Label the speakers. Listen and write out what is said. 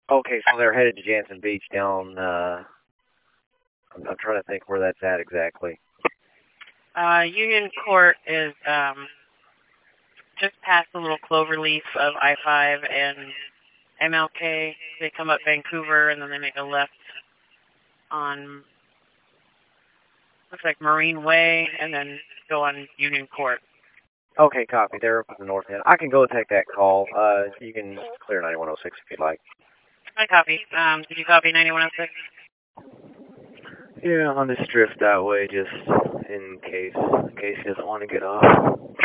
Speaker 1: Okay, so they're headed to Jansen Beach down, I'm trying to think where that's at exactly.
Speaker 2: Union Court is just past the little clover leaf of I-5 and MLK. They come up Vancouver, and then they make a left on, looks like Marine Way, and then go on Union Court.
Speaker 1: Okay, copy. They're up at the north end. I can go take that call. You can clear 9106 if you'd like.
Speaker 2: I copy. Did you copy 9106?
Speaker 1: Yeah, I'll just drift that way just in case he doesn't want to get off.